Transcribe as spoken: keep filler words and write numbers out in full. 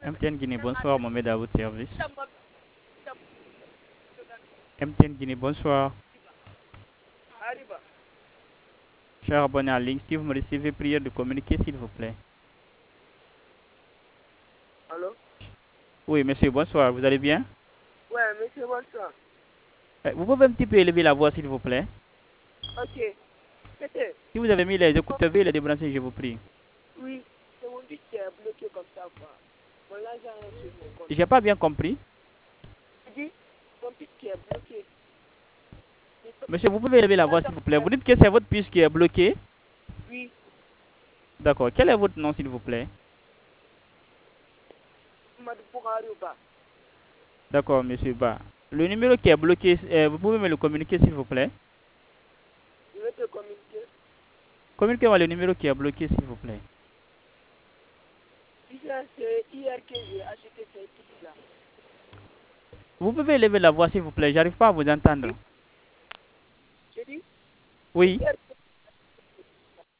M T N Guinée, bonsoir, Mohamed à votre service. M T N Guinée, bonsoir. Cher abonné en ligne, si vous me recevez, prière de communiquer, s'il vous plaît. Allô? Oui, monsieur, bonsoir, vous allez bien? Ouais, monsieur, bonsoir. Euh, Vous pouvez un petit peu élever la voix, s'il vous plaît? Ok. C'était, Si vous avez mis les écouteurs, veuillez les débrancher, je vous prie. oui, c'est mon but qui est bloqué comme ça, quoi. Mon l'argent est sur mon compte. J'ai pas bien compris. Je dis, mon but qui est bloqué. Monsieur, vous pouvez élever la voix, s'il vous plaît. Vous dites que c'est votre puce qui est bloquée. Oui, D'accord. Quel est votre nom, s'il vous plaît? Madou Pouharouba. D'accord, monsieur Ba. Le numéro qui est bloqué, euh, vous pouvez me le communiquer, s'il vous plaît? Je vais te communiquer. Communiquez-moi le numéro qui est bloqué, s'il vous plaît. Si ça, c'est hier que j'ai acheté ces trucs-là. Vous pouvez élever la voix, s'il vous plaît. J'arrive pas à vous entendre. J'ai dit, c'est Oui. hier